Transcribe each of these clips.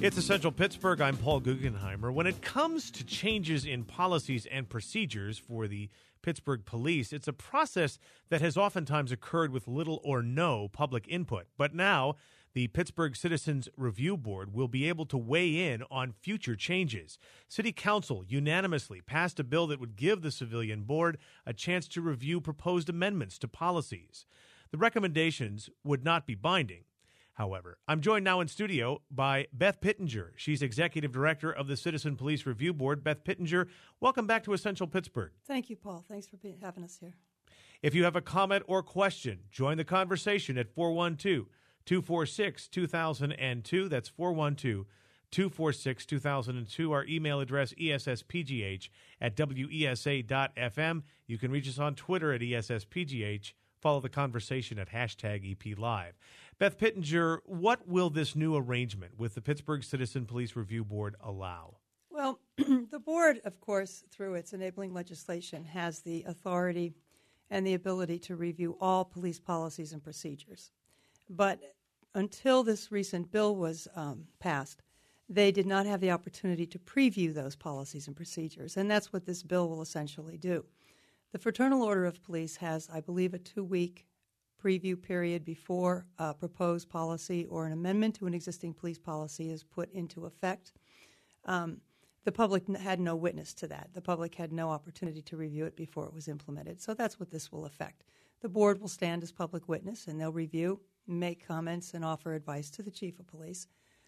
It's Essential Pittsburgh. I'm Paul Guggenheimer. When it comes to changes in policies and procedures for the Pittsburgh Police, it's a process that has oftentimes occurred with little or no public input. But now, the Pittsburgh Citizens Review Board will be able to weigh in on future changes. City Council unanimously passed a bill that would give the Civilian Board a chance to review proposed amendments to policies. The recommendations would not be binding. However, I'm joined now in studio by Beth Pittenger. She's Executive Director of the Citizen Police Review Board. Beth Pittenger, welcome back to Essential Pittsburgh. Thank you, Paul. Thanks for having us here. If you have a comment or question, join the conversation at 412-246-2002. That's 412-246-2002. Our email address, esspgh@wesa.fm. You can reach us on Twitter at esspgh. Follow the conversation at #EPLive. Beth Pittenger, what will this new arrangement with the Pittsburgh Citizen Police Review Board allow? Well, the board, of course, through its enabling legislation, has the authority and the ability to review all police policies and procedures. But until this recent bill was passed, they did not have the opportunity to preview those policies and procedures, and that's what this bill will essentially do. The Fraternal Order of Police has, I believe, a 2-week preview period before a proposed policy or an amendment to an existing police policy is put into effect. The public had no witness to that. The public had no opportunity to review it before it was implemented. So that's what this will affect. The board will stand as public witness, and they'll review, make comments, and offer advice to the chief of police.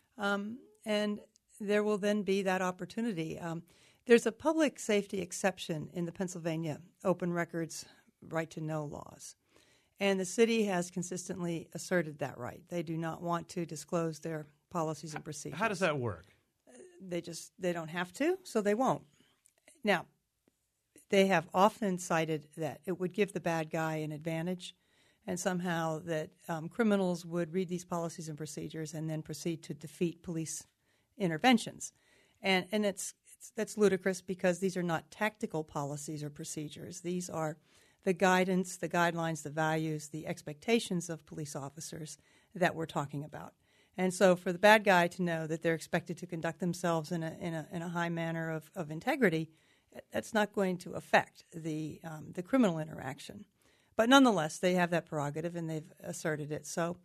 And there will then be that opportunity. There's a public safety exception in the Pennsylvania open records right to know laws. And the city has consistently asserted that right. They do not want to disclose their policies and procedures. How does that work? They don't have to, so they won't. Now, they have often cited that it would give the bad guy an advantage, and somehow that criminals would read these policies and procedures and then proceed to defeat police interventions. And that's ludicrous because these are not tactical policies or procedures. These are the guidance, the guidelines, the values, the expectations of police officers that we're talking about. And so for the bad guy to know that they're expected to conduct themselves in a high manner of integrity, that's not going to affect the criminal interaction. But nonetheless, they have that prerogative and they've asserted it. So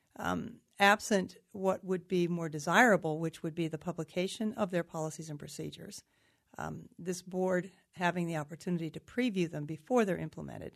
absent what would be more desirable, which would be the publication of their policies and procedures, this board having the opportunity to preview them before they're implemented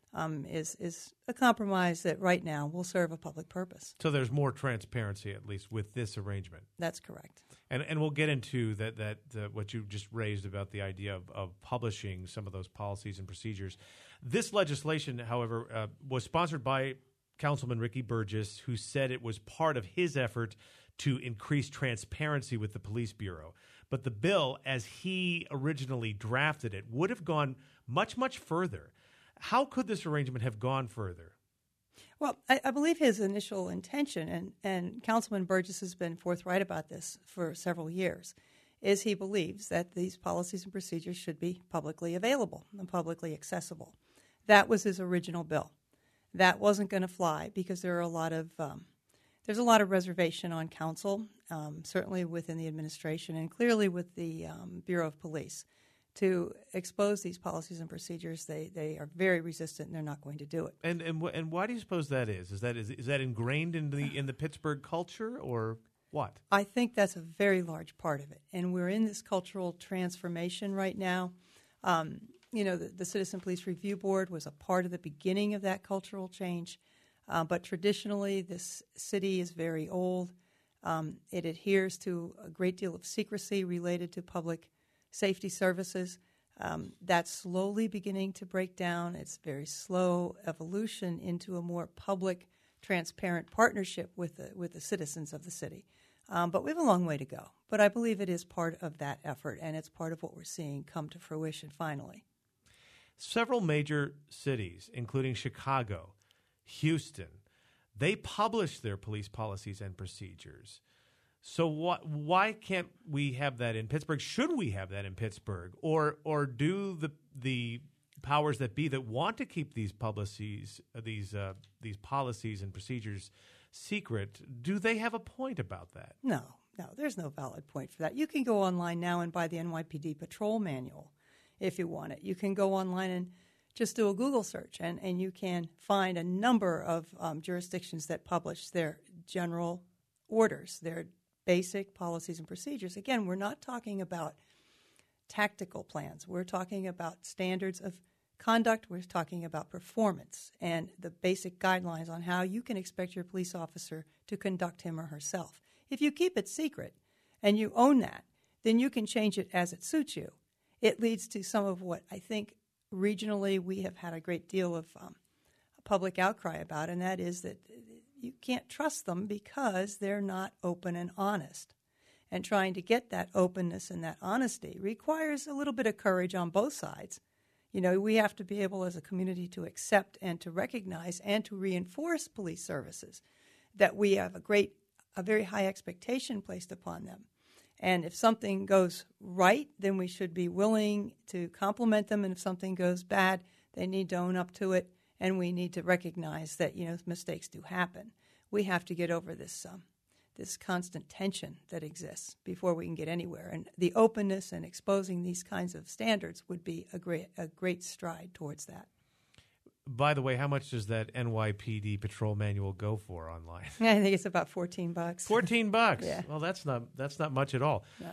is a compromise that right now will serve a public purpose. So there's more transparency, at least, with this arrangement. That's correct. And we'll get into that what you just raised about the idea of publishing some of those policies and procedures. This legislation, however, was sponsored by Councilman Ricky Burgess, who said it was part of his effort to increase transparency with the police bureau. But the bill, as he originally drafted it, would have gone much, much further. How could this arrangement have gone further? Well, I believe his initial intention, and Councilman Burgess has been forthright about this for several years, is he believes that these policies and procedures should be publicly available and publicly accessible. That was his original bill. That wasn't going to fly because there's a lot of reservation on council, certainly within the administration and clearly with the Bureau of Police, to expose these policies and procedures. They are very resistant and they're not going to do it. And why do you suppose that is? Is that ingrained in the Pittsburgh culture or what? I think that's a very large part of it, and we're in this cultural transformation right now. The Citizen Police Review Board was a part of the beginning of that cultural change. But traditionally, this city is very old. It adheres to a great deal of secrecy related to public safety services. That's slowly beginning to break down. It's very slow evolution into a more public, transparent partnership with the citizens of the city. But we have a long way to go. But I believe it is part of that effort, and it's part of what we're seeing come to fruition finally. Several major cities, including Chicago, Houston, they publish their police policies and procedures. So why can't we have that in Pittsburgh? Should we have that in Pittsburgh? Or do the powers that be that want to keep these policies, these policies and procedures secret, do they have a point about that? No, No, there's no valid point for that. You can go online now and buy the NYPD patrol manual if you want it. You can go online and just do a Google search, and you can find a number of jurisdictions that publish their general orders, their basic policies and procedures. Again, we're not talking about tactical plans. We're talking about standards of conduct. We're talking about performance and the basic guidelines on how you can expect your police officer to conduct him or herself. If you keep it secret and you own that, then you can change it as it suits you. It leads to some of what I think regionally we have had a great deal of public outcry about, and that is that you can't trust them because they're not open and honest. And trying to get that openness and that honesty requires a little bit of courage on both sides. You know, we have to be able as a community to accept and to recognize and to reinforce police services that we have a very high expectation placed upon them. And if something goes right, then we should be willing to compliment them. And if something goes bad, they need to own up to it. And we need to recognize that, you know, mistakes do happen. We have to get over this constant tension that exists before we can get anywhere. And the openness and exposing these kinds of standards would be a great stride towards that. By the way, how much does that NYPD patrol manual go for online? I think it's about $14. $14. Yeah. Well, that's not much at all. No.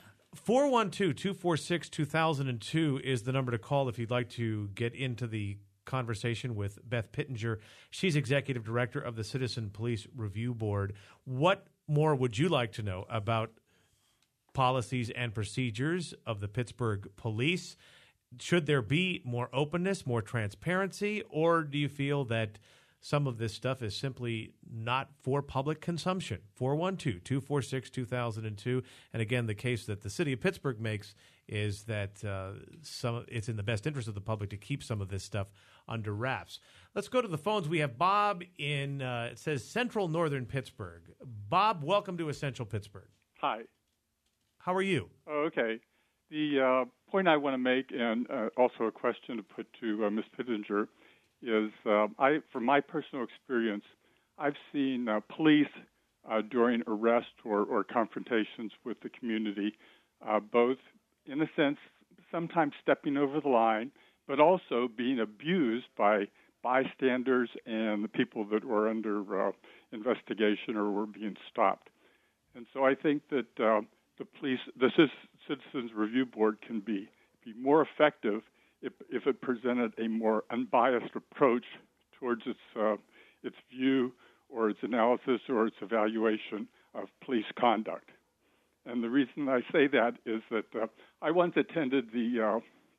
412-246-2002 is the number to call if you'd like to get into the conversation with Beth Pittenger. She's executive director of the Citizen Police Review Board. What more would you like to know about policies and procedures of the Pittsburgh Police? Should there be more openness, more transparency, or do you feel that some of this stuff is simply not for public consumption? 412-246-2002. And again, the case that the city of Pittsburgh makes is that it's in the best interest of the public to keep some of this stuff under wraps. Let's go to the phones. We have Bob in, it says, Central Northern Pittsburgh. Bob, welcome to Essential Pittsburgh. Hi. How are you? Oh, okay. The point I want to make, and also a question to put to Ms. Pittenger, is from my personal experience, I've seen police during arrest or confrontations with the community, both, in a sense, sometimes stepping over the line, but also being abused by bystanders and the people that were under investigation or were being stopped. And so I think that the Citizens Review Board can be more effective if it presented a more unbiased approach towards its view or its analysis or its evaluation of police conduct. And the reason I say that is that I once attended the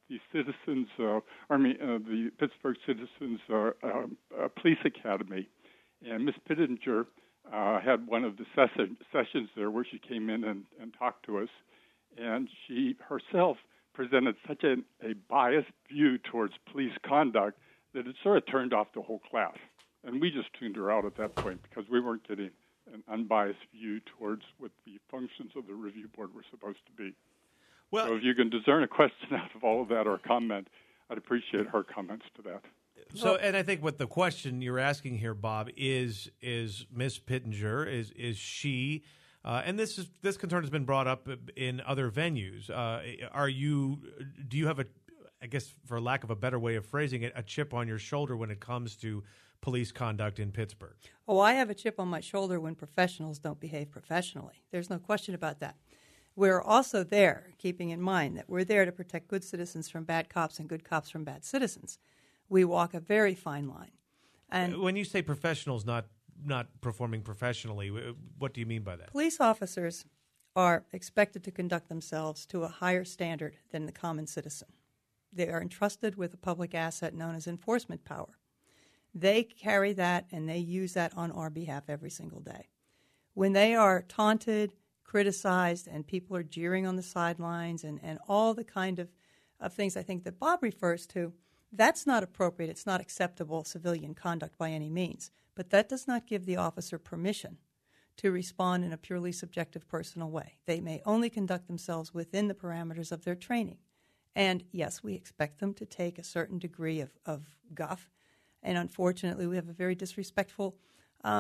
Pittsburgh Citizens Police Academy, and Ms. Pittenger had one of the sessions there where she came in and talked to us, and she herself presented such a biased view towards police conduct that it sort of turned off the whole class. And we just tuned her out at that point because we weren't getting an unbiased view towards what the functions of the review board were supposed to be. Well, so if you can discern a question out of all of that or a comment, I'd appreciate her comments to that. So, and I think what the question you're asking here, Bob, is Ms. Pittenger, is she, and this concern has been brought up in other venues. Do you have I guess for lack of a better way of phrasing it, a chip on your shoulder when it comes to police conduct in Pittsburgh? Oh, I have a chip on my shoulder when professionals don't behave professionally. There's no question about that. We're also there, keeping in mind that we're there to protect good citizens from bad cops and good cops from bad citizens. We walk a very fine line. And when you say professionals not performing professionally, what do you mean by that? Police officers are expected to conduct themselves to a higher standard than the common citizen. They are entrusted with a public asset known as enforcement power. They carry that and they use that on our behalf every single day. When they are taunted, criticized, and people are jeering on the sidelines and all the kind of things I think that Bob refers to, that's not appropriate. It's not acceptable civilian conduct by any means. But that does not give the officer permission to respond in a purely subjective, personal way. They may only conduct themselves within the parameters of their training. And yes, we expect them to take a certain degree of guff. And unfortunately, we have a very disrespectful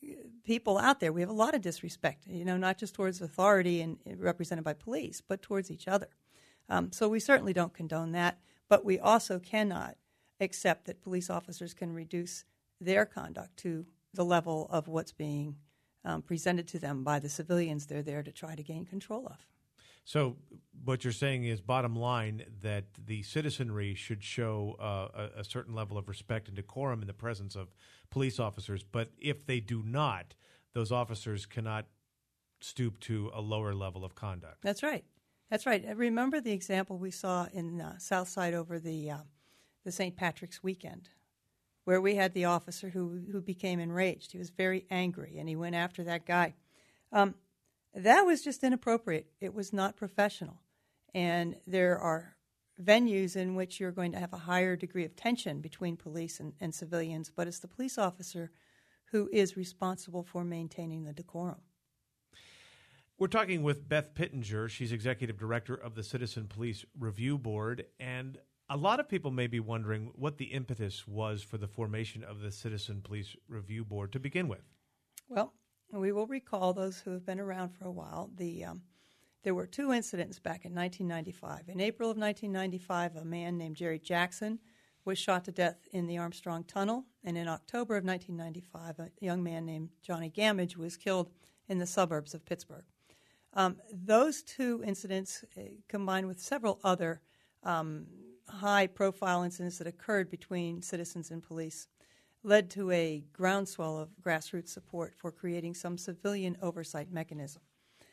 people out there. We have a lot of disrespect, not just towards authority and represented by police, but towards each other. So we certainly don't condone that, but we also cannot accept that police officers can reduce their conduct to the level of what's being presented to them by the civilians they're there to try to gain control of. So what you're saying is, bottom line, that the citizenry should show a certain level of respect and decorum in the presence of police officers, but if they do not, those officers cannot stoop to a lower level of conduct. That's right. That's right. Remember the example we saw in Southside over the St. Patrick's weekend, where we had the officer who became enraged. He was very angry, and he went after that guy. That was just inappropriate. It was not professional. And there are venues in which you're going to have a higher degree of tension between police and civilians, but it's the police officer who is responsible for maintaining the decorum. We're talking with Beth Pittenger. She's executive director of the Citizen Police Review Board, and a lot of people may be wondering what the impetus was for the formation of the Citizen Police Review Board to begin with. Well, we will recall, those who have been around for a while, there were two incidents back in 1995. In April of 1995, a man named Jerry Jackson was shot to death in the Armstrong Tunnel, and in October of 1995, a young man named Johnny Gamage was killed in the suburbs of Pittsburgh. Those two incidents, combined with several other high-profile incidents that occurred between citizens and police, led to a groundswell of grassroots support for creating some civilian oversight mechanism.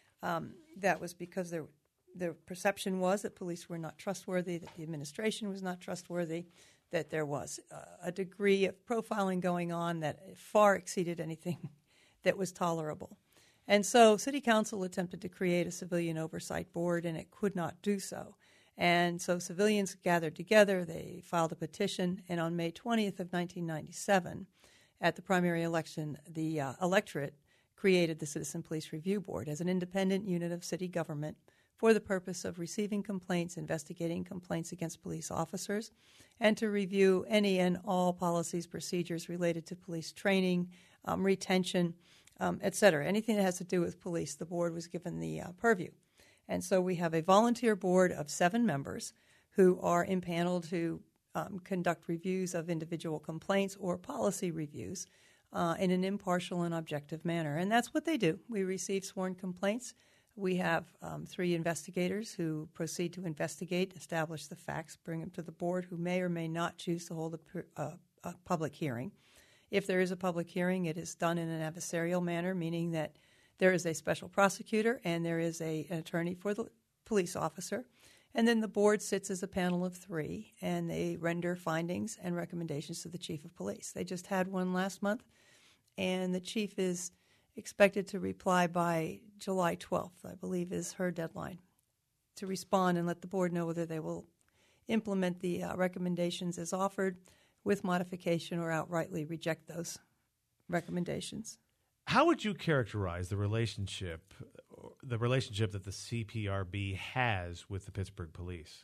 That was because the perception was that police were not trustworthy, that the administration was not trustworthy, that there was a degree of profiling going on that far exceeded anything that was tolerable. And so City Council attempted to create a civilian oversight board, and it could not do so. And so civilians gathered together, they filed a petition, and on May 20th of 1997, at the primary election, the electorate created the Citizen Police Review Board as an independent unit of city government for the purpose of receiving complaints, investigating complaints against police officers, and to review any and all policies, procedures related to police training, retention, et cetera. Anything that has to do with police, the board was given the purview. And so we have a volunteer board of 7 members who are impaneled to conduct reviews of individual complaints or policy reviews in an impartial and objective manner. And that's what they do. We receive sworn complaints. We have 3 investigators who proceed to investigate, establish the facts, bring them to the board, who may or may not choose to hold a public hearing. If there is a public hearing, it is done in an adversarial manner, meaning that there is a special prosecutor and there is an attorney for the police officer. And then the board sits as a panel of 3, and they render findings and recommendations to the chief of police. They just had one last month, and the chief is expected to reply by July 12th, I believe is her deadline, to respond and let the board know whether they will implement the recommendations as offered with modification or outrightly reject those recommendations. How would you characterize the relationship that the CPRB has with the Pittsburgh Police?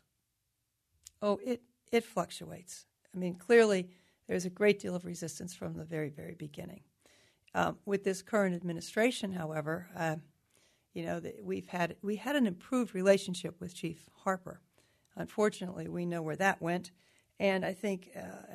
Oh, it fluctuates. I mean, clearly there's a great deal of resistance from the very, very beginning. With this current administration, however, we had an improved relationship with Chief Harper. Unfortunately, we know where that went, and I think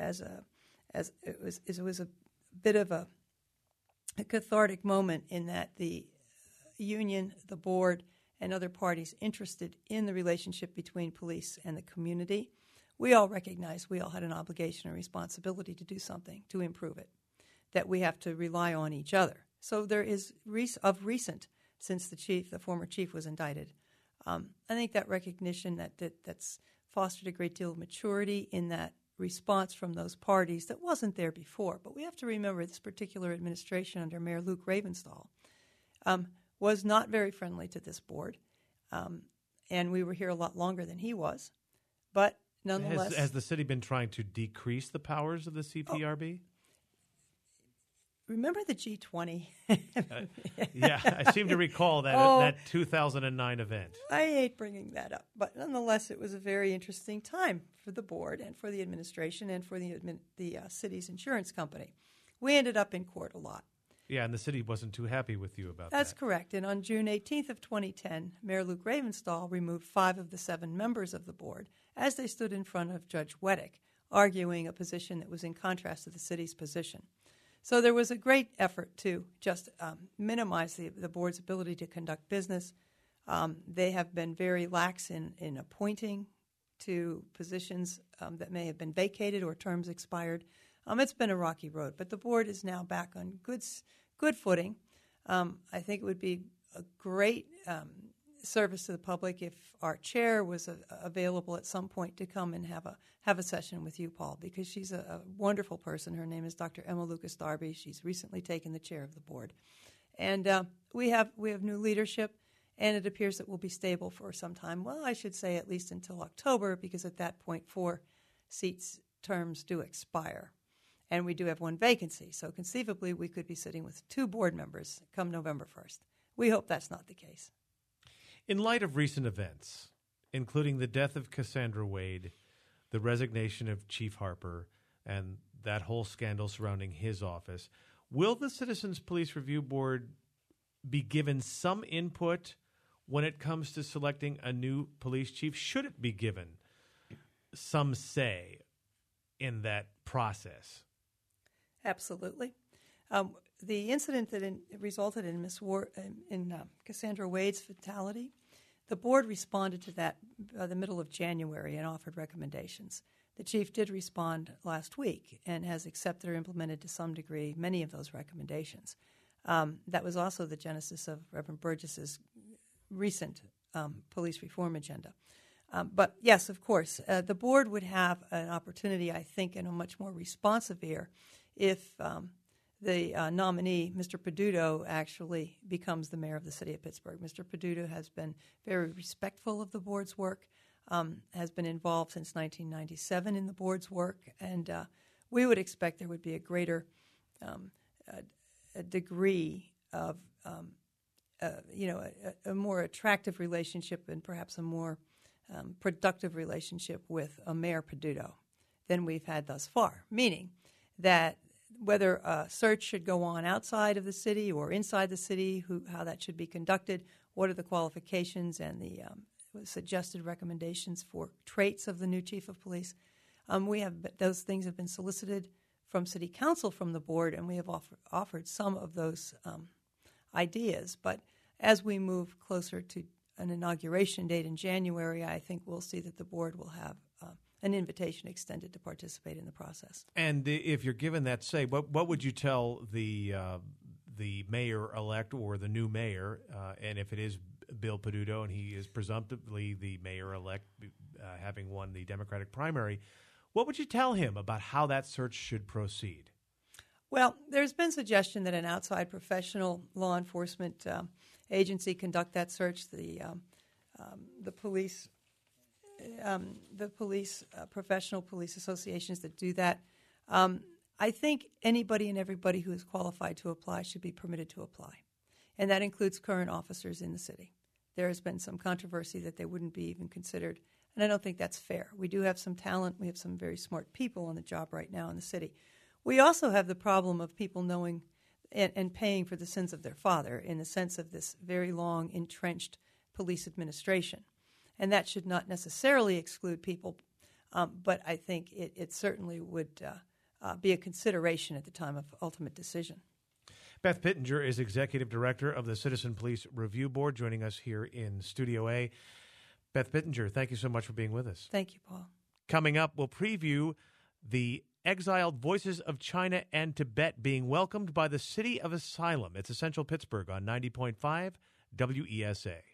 it was a bit of a cathartic moment in that the union, the board, and other parties interested in the relationship between police and the community, we all recognized we all had an obligation and responsibility to do something to improve it, that we have to rely on each other. So there is, of recent, since the former chief was indicted, I think that recognition that's fostered a great deal of maturity in that response from those parties that wasn't there before. But we have to remember this particular administration under Mayor Luke Ravenstahl was not very friendly to this board, and we were here a lot longer than he was. But nonetheless... Has the city been trying to decrease the powers of the CPRB? Remember the G20? Yeah, I seem to recall that 2009 event. I hate bringing that up, but nonetheless, it was a very interesting time for the board and for the administration and for the city's insurance company. We ended up in court a lot. Yeah, and the city wasn't too happy with you about that. That's correct. And on June 18th of 2010, Mayor Luke Ravenstahl removed 5 of the 7 members of the board as they stood in front of Judge Weddick, arguing a position that was in contrast to the city's position. So there was a great effort to just minimize the board's ability to conduct business. They have been very lax in appointing to positions that may have been vacated or terms expired. It's been a rocky road, but the board is now back on good footing. I think it would be a great service to the public if our chair was available at some point to come and have a session with you, Paul, because she's a wonderful person. Her name is Dr. Emma Lucas Darby. She's recently taken the chair of the board, and we have new leadership, and it appears that we'll be stable for some time. Well, I should say at least until October, because at that point 4 seats terms do expire. And we do have 1 vacancy, so conceivably we could be sitting with 2 board members come November 1st. We hope that's not the case. In light of recent events, including the death of Cassandra Wade, the resignation of Chief Harper, and that whole scandal surrounding his office, will the Citizens Police Review Board be given some input when it comes to selecting a new police chief? Should it be given some say in that process? Absolutely. The incident that resulted in Cassandra Wade's fatality, the board responded to that by the middle of January and offered recommendations. The chief did respond last week and has accepted or implemented to some degree many of those recommendations. That was also the genesis of Reverend Burgess's recent police reform agenda. But yes, of course, the board would have an opportunity, I think, in a much more responsive ear if the nominee, Mr. Peduto, actually becomes the mayor of the city of Pittsburgh. Mr. Peduto has been very respectful of the board's work, has been involved since 1997 in the board's work, and we would expect there would be a greater a degree of, a more attractive relationship and perhaps a more productive relationship with Mayor Peduto than we've had thus far, meaning that whether a search should go on outside of the city or inside the city, how that should be conducted, what are the qualifications and the suggested recommendations for traits of the new chief of police. Those things have been solicited from city council from the board, and we have offered some of those ideas. But as we move closer to an inauguration date in January, I think we'll see that the board will have an invitation extended to participate in the process. And if you're given that say, what would you tell the mayor-elect or the new mayor, and if it is Bill Peduto and he is presumptively the mayor-elect having won the Democratic primary, what would you tell him about how that search should proceed? Well, there's been suggestion that an outside professional law enforcement agency conduct that search. The professional police associations that do that. I think anybody and everybody who is qualified to apply should be permitted to apply, and that includes current officers in the city. There has been some controversy that they wouldn't be even considered, and I don't think that's fair. We do have some talent. We have some very smart people on the job right now in the city. We also have the problem of people knowing and paying for the sins of their father in the sense of this very long, entrenched police administration. And that should not necessarily exclude people, but I think it certainly would be a consideration at the time of ultimate decision. Beth Pittenger is Executive Director of the Citizen Police Review Board, joining us here in Studio A. Beth Pittenger, thank you so much for being with us. Thank you, Paul. Coming up, we'll preview the exiled Voices of China and Tibet being welcomed by the City of Asylum. It's Essential Pittsburgh on 90.5 WESA.